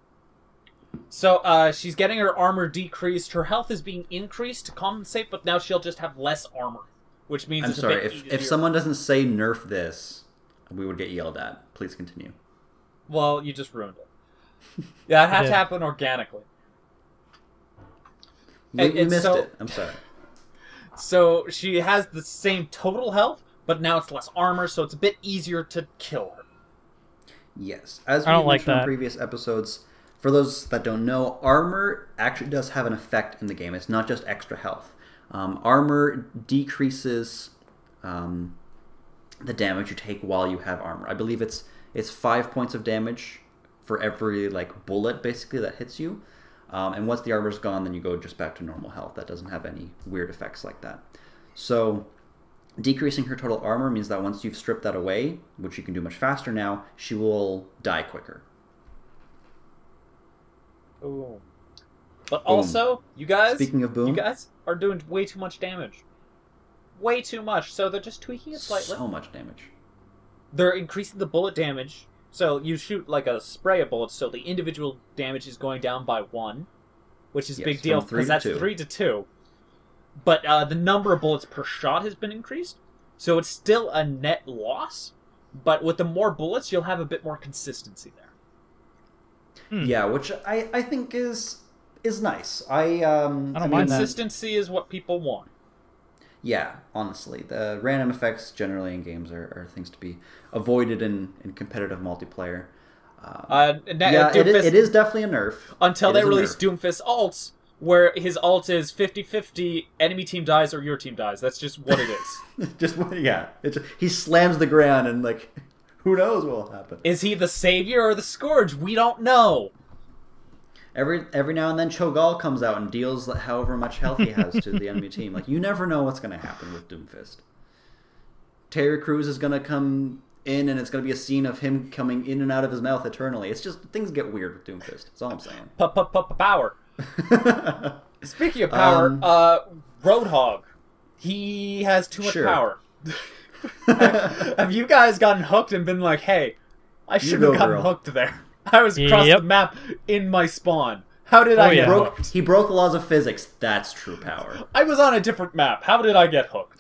So, uh, she's getting her armor decreased. Her health is being increased to compensate, but now she'll just have less armor. Which means
I'm
it's
sorry,
a bit
if,
easier.
if someone doesn't say nerf this, we would get yelled at. Please continue.
Well, you just ruined it. Yeah, it had
did.
to happen organically.
We,
And-
we
and
missed
so-
it. I'm sorry.
So, she has the same total health, but now it's less armor, so it's a bit easier to kill her.
Yes. As we
I don't like
mentioned in
that.
previous episodes, for those that don't know, armor actually does have an effect in the game. It's not just extra health. Um, armor decreases um, the damage you take while you have armor. I believe it's it's five points of damage for every like bullet basically that hits you. Um, and once the armor's gone, then you go just back to normal health. That doesn't have any weird effects like that. So decreasing her total armor means that once you've stripped that away, which you can do much faster now, she will die quicker.
Ooh. But also, you guys,
Speaking of boom,
you guys are doing way too much damage. Way too much. So they're just tweaking it slightly.
so much damage.
They're increasing the bullet damage. So you shoot like a spray of bullets, so the individual damage is going down by one, which is a
Yes,
big deal
from three
because
to
that's
two.
three to two. But uh, the number of bullets per shot has been increased, so it's still a net loss. But with the more bullets, you'll have a bit more consistency there.
Hmm.
Yeah, which I, I think is is nice. I um
I don't
mean,
mind that.
Consistency is what people want.
Yeah, honestly, the random effects generally in games are, are things to be avoided in, in competitive multiplayer. Um,
Uh, na-
yeah, it is,
Doomfist-
it is definitely a nerf.
until
It
they
is a
release
nerf.
Doomfist ults, where his ult is fifty-fifty, enemy team dies or your team dies. That's just what it is.
Just yeah, it just, he slams the ground and like, who knows what will happen.
Is he the savior or the scourge? We don't know.
Every every now and then, Cho'Gall comes out and deals however much health he has to the enemy team. Like, you never know what's going to happen with Doomfist. Terry Crews is going to come in, and it's going to be a scene of him coming in and out of his mouth eternally. It's just, things get weird with Doomfist. That's all I'm saying.
Power. Speaking of power,
Um,
uh, Roadhog. He has too much
Sure.
power. Have you guys gotten hooked and been like, hey, I shouldn't
go,
have gotten
girl.
hooked there. I was across
Yep.
the map in my spawn. How did
Oh,
I
yeah.
get
broke,
hooked?
he broke the laws of physics. That's true power.
I was on a different map. How did I get hooked?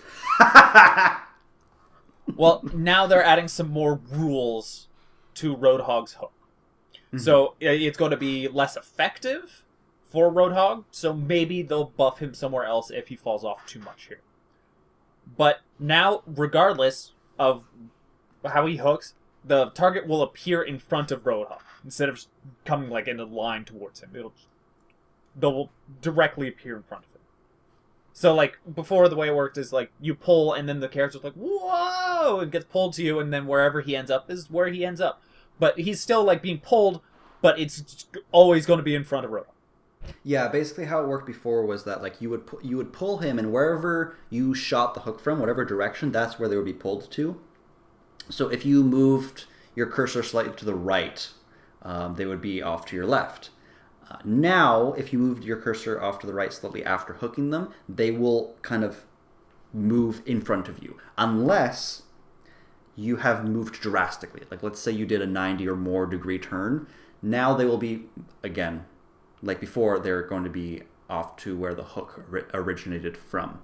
Well, now they're adding some more rules to Roadhog's hook.
Mm-hmm.
So i- it's going to be less effective for Roadhog, so maybe they'll buff him somewhere else if he falls off too much here. But now, regardless of how he hooks, the target will appear in front of Roadhog instead of coming like in a line towards him. It'll they'll directly appear in front of him. So like before, the way it worked is like you pull and then the character's like whoa, and gets pulled to you, and then wherever he ends up is where he ends up. But he's still like being pulled, but it's always going to be in front of Roadhog.
Yeah, basically how it worked before was that like you would pu- you would pull him, and wherever you shot the hook from, whatever direction, that's where they would be pulled to. So if you moved your cursor slightly to the right, um, they would be off to your left. Uh, now, if you moved your cursor off to the right slightly after hooking them, they will kind of move in front of you, unless you have moved drastically. Like let's say you did a ninety or more degree turn. Now they will be again. Like before, they're going to be off to where the hook ri- originated from.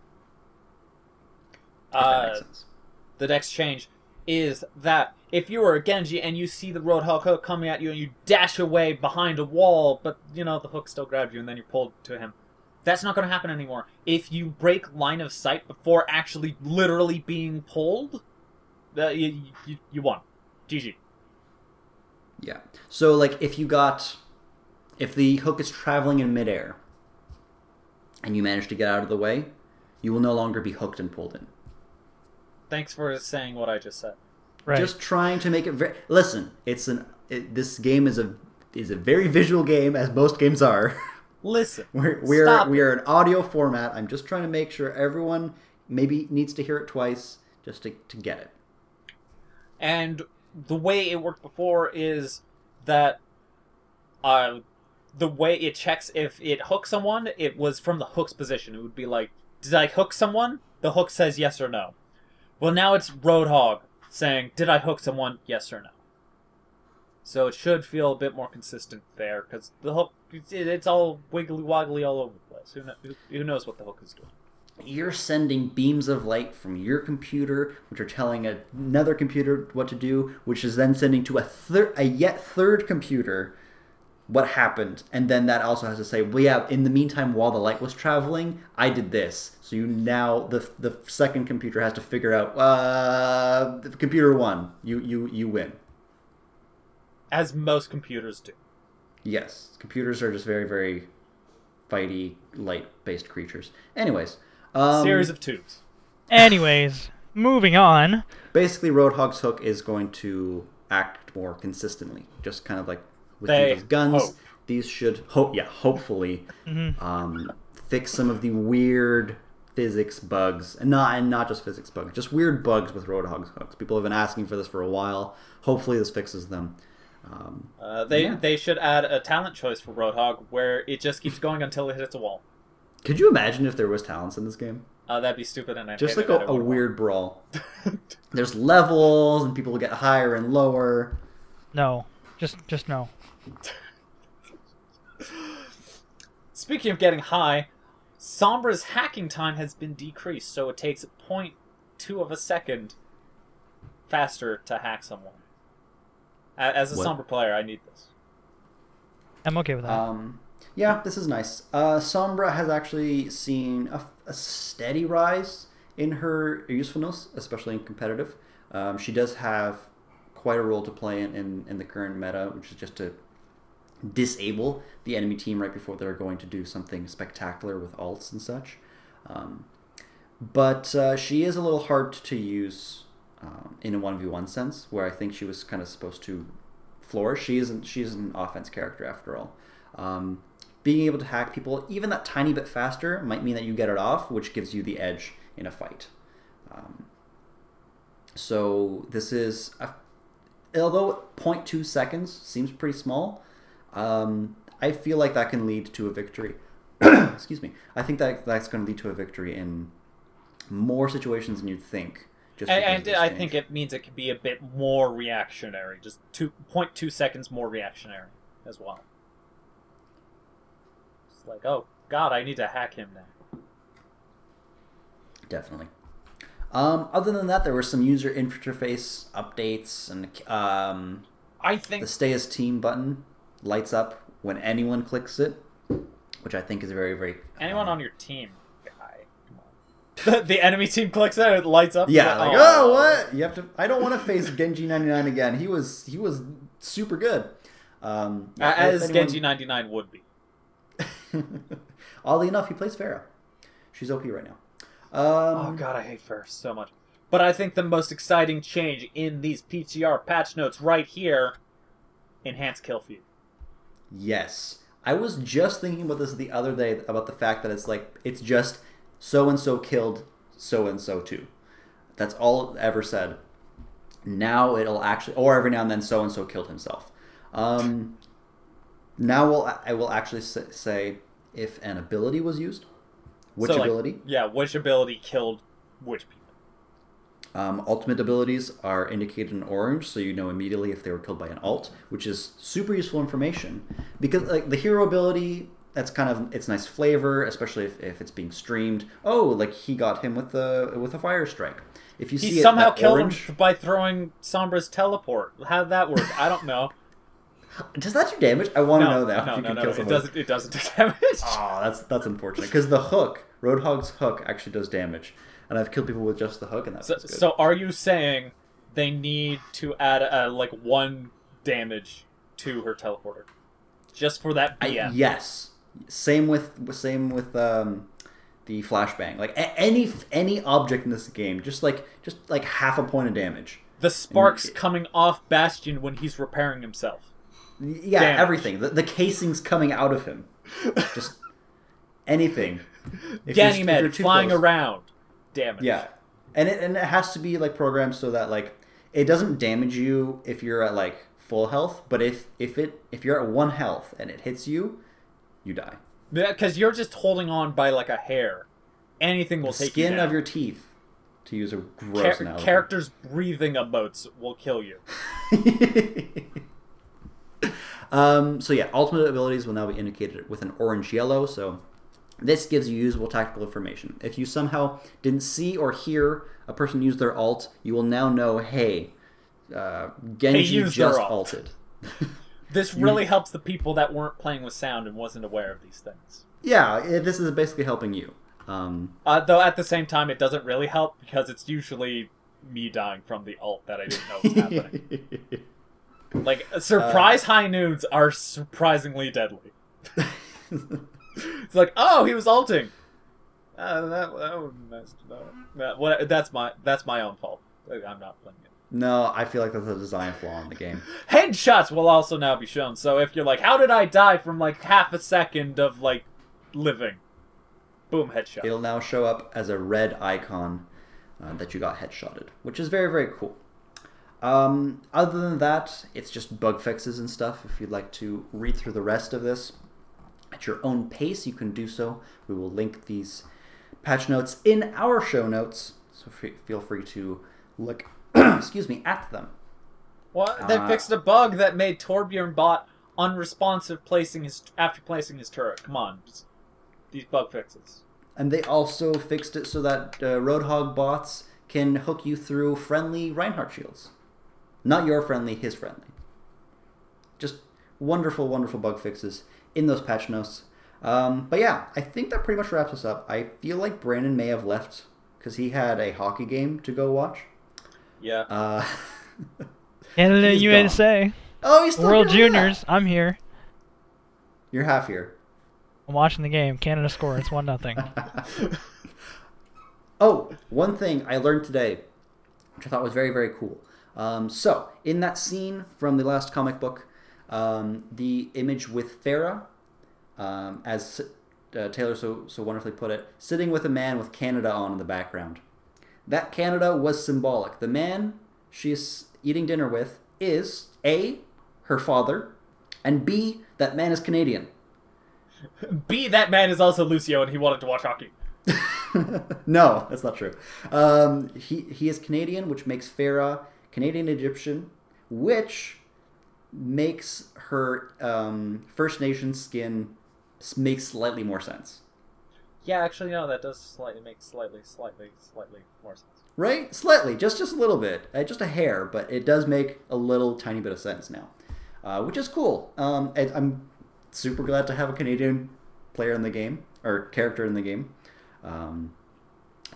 If that
Uh,
makes sense.
the next change is that if you were a Genji and you see the Roadhog hook coming at you and you dash away behind a wall, but, you know, the hook still grabbed you and then you're pulled to him, that's not going to happen anymore. If you break line of sight before actually literally being pulled, uh, you, you, you won. G G.
Yeah. So, like, if you got... If the hook is traveling in midair, and you manage to get out of the way, you will no longer be hooked and pulled in.
Thanks for saying what I just said.
Right.
Just trying to make it very... Listen, it's an... It, this game is a is a very visual game, as most games are.
Listen.
We're we're
Stop
we
it.
are an audio format. I'm just trying to make sure everyone maybe needs to hear it twice just to, to get it.
And the way it worked before is that uh, the way it checks if it hooks someone, it was from the hook's position. It would be like, did I hook someone? The hook says yes or no. Well, now it's Roadhog saying, did I hook someone? Yes or no. So it should feel a bit more consistent there, because the hook, it's all wiggly woggly all over the place. Who, know, who knows what the hook is doing?
You're sending beams of light from your computer, which are telling another computer what to do, which is then sending to a third, a yet third computer what happened, and then that also has to say, well, yeah, in the meantime, while the light was traveling, I did this. So you now the the second computer has to figure out, uh, the computer won. You you you win.
As most computers do.
Yes, computers are just very very fighty light based creatures. Anyways, um,
Series of tubes.
Anyways, moving on.
basically, Roadhog's hook is going to act more consistently, just kind of like with
They
these guns.
hope.
These should hope, yeah, hopefully,
Mhm.
um, fix some of the weird physics bugs, and not and not just physics bugs, just weird bugs with Roadhog's hooks. People have been asking for this for a while. Hopefully, this fixes them. Um,
Uh, they
Yeah.
they should add a talent choice for Roadhog where it just keeps going until it hits a wall.
could you imagine if there was talents in this game?
Uh, that'd be stupid, and I
Just like a, a weird brawl. There's levels, and people get higher and lower.
No, just just no.
Speaking of getting high, Sombra's hacking time has been decreased, so it takes zero point two of a second faster to hack someone. A- As a
What?
Sombra player, I need this.
I'm okay with that.
Um, yeah, this is nice. Uh, Sombra has actually seen a, a steady rise in her usefulness, especially in competitive. Um, she does have quite a role to play in, in, in the current meta, which is just to disable the enemy team right before they're going to do something spectacular with ults and such. Um, but uh, she is a little hard to use um, in a one v one sense, where I think she was kind of supposed to flourish. She isn't. She's an offense character after all. Um, being able to hack people even that tiny bit faster might mean that you get it off, which gives you the edge in a fight. Um, so this is, a, although zero point two seconds seems pretty small, um, I feel like that can lead to a victory. Excuse me. I think that that's going to lead to a victory in more situations than you'd think. Just
And,
because
and
of this
I
change.
think it means it could be a bit more reactionary, just two point two seconds more reactionary as well. It's like, oh god, I need to hack him now.
Definitely. Um, other than that, there were some user interface updates, and um,
I think
the Stay as Team button lights up when anyone clicks it, which I think is very, very...
anyone
um,
on your team, guy, come on. the, the enemy team clicks it, it lights up.
Yeah,
like,
like, oh, what? You have to. I don't want to face Genji ninety-nine again. He was he was super good. Um,
As
anyone...
Genji ninety-nine would be.
Oddly enough, he plays Pharah. She's O P right now. Um,
Oh god, I hate Pharah so much. But I think the most exciting change in these P T R patch notes right here, enhanced kill feed.
Yes. I was just thinking about this the other day about the fact that it's like, it's just so-and-so killed so-and-so too. That's all it ever said. Now it'll actually, or every now and then so-and-so killed himself. Um, now we'll, I will actually say if an ability was used. Which
So, like,
ability?
Yeah, which ability killed which people.
Um, ultimate abilities are indicated in orange, so you know immediately if they were killed by an alt, which is super useful information. Because like the hero ability, that's kind of, it's nice flavor, especially if, if it's being streamed. Oh, like he got him with the with a fire strike. If you
He
see
somehow
it, that
killed
orange,
him by throwing Sombra's teleport. How did that work? I don't know.
does that do damage? I want to
no,
know that.
no,
if you
no,
can
no.
kill
It
someone.
doesn't. It doesn't do damage.
Oh, that's that's unfortunate because the hook, Roadhog's hook, actually does damage, and I've killed people with just the hook, and that's
So,
good.
so are you saying they need to add uh, like one damage to her teleporter, just for that
I,
B M?
yes, same with same with um, the flashbang. Like a- any any object in this game, just like just like half a point of damage.
The sparks
And-
coming off Bastion when he's repairing himself.
Yeah,
Damage.
everything. The, the casings coming out of him, just anything. If you're- if you're
Ganymede
too
flying
close.
around. Damage.
Yeah, and it and it has to be like programmed so that like it doesn't damage you if you're at like full health, but if if it if you're at one health and it hits you, you die.
Because you're just holding on by like a hair. Anything will
The
take you
skin
down.
of your teeth, to use a gross
Char-
analogy.
characters' breathing emotes will kill you.
um, so yeah, ultimate abilities will now be indicated with an orange yellow. So this gives you usable tactical information. If you somehow didn't see or hear a person use their alt, you will now know, hey, uh, Genji
used their
just
alt.
alted.
This really helps the people that weren't playing with sound and wasn't aware of these things.
Yeah, it, this is basically helping you. Um,
Uh, though at the same time, it doesn't really help because it's usually me dying from the ult that I didn't know was happening. Like, surprise high noons are surprisingly deadly. It's like, oh, he was ulting. Uh, that that would be nice to know. That, what, that's my that's my own fault. I'm not playing it.
no, I feel like that's a design flaw in the game.
Headshots will also now be shown. So if you're like, how did I die from like half a second of like living? Boom, headshot.
It'll now show up as a red icon uh, that you got headshotted, which is very, very cool. Um, other than that, it's just bug fixes and stuff. If you'd like to read through the rest of this at your own pace, you can do so. We will link these patch notes in our show notes, so f- feel free to look excuse me, at them.
What? They
Uh,
fixed a bug that made Torbjorn bot unresponsive placing his after placing his turret. Come on, just, these bug fixes.
And they also fixed it so that uh, Roadhog bots can hook you through friendly Reinhardt shields. Not your friendly, his friendly. Just wonderful, wonderful bug fixes in those patch notes. Um, but yeah, I think that pretty much wraps us up. I feel like Brandon may have left because he had a hockey game to go watch.
Yeah.
Uh,
Canada,
He's
U S A,
oh, he's still
World
here, look at
Juniors. I'm here.
that. You're half here.
I'm watching the game. Canada score. It's one nothing.
Oh, one thing I learned today, which I thought was very, very cool. Um, so, in that scene from the last comic book, um, the image with Farah, um, as uh, Taylor so, so wonderfully put it, sitting with a man with Canada on in the background. That Canada was symbolic. The man she's eating dinner with is A, her father, and B, that man is Canadian.
B, that man is also Lucio, and he wanted to watch hockey.
No, that's not true. Um, he he is Canadian, which makes Farah Canadian Egyptian, which makes her um, First Nation skin s- makes slightly more sense,
Yeah, actually, no, that does slightly make slightly, slightly, slightly more sense.
right? Slightly, just just a little bit, uh, just a hair, but it does make a little tiny bit of sense now, uh, which is cool. Um, and I'm super glad to have a Canadian player in the game or character in the game. Um,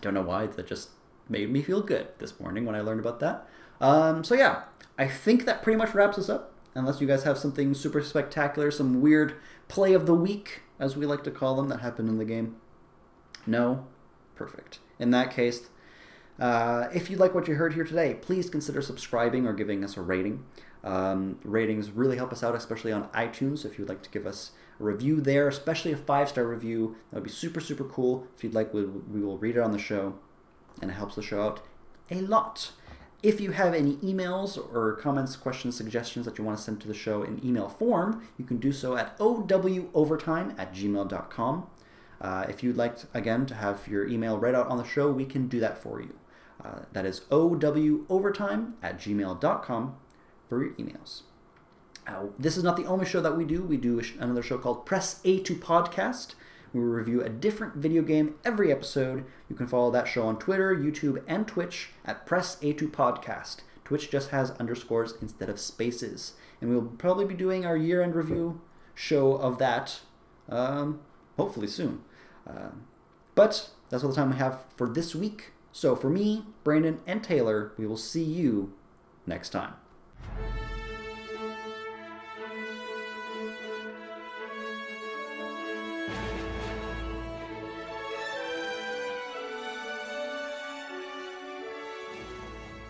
don't know why, that just made me feel good this morning when I learned about that. Um, so yeah, I think that pretty much wraps us up, unless you guys have something super spectacular, some weird play of the week, as we like to call them, that happened in the game. No? Perfect. In that case, uh, if you like what you heard here today, please consider subscribing or giving us a rating. Um, ratings really help us out, especially on iTunes. So if you would like to give us a review there, especially a five-star review, that would be super, super cool. If you'd like, we, we will read it on the show, and it helps the show out a lot. If you have any emails or comments, questions, suggestions that you want to send to the show in email form, you can do so at owovertime at gmail dot com. Uh, if you'd like, to, again, to have your email read out on the show, we can do that for you. Uh, that is owovertime at gmail dot com for your emails. Uh, this is not the only show that we do. We do another show called Press A two Podcast. We review a different video game every episode. You can follow that show on Twitter, YouTube, and Twitch at Press A two Podcast. Twitch just has underscores instead of spaces. And we'll probably be doing our year-end review show of that, um, hopefully soon. Uh, but that's all the time we have for this week. So for me, Brandon, and Taylor, we will see you next time.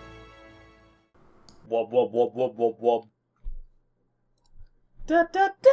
Wub wub wub wub wub wub. Da da da.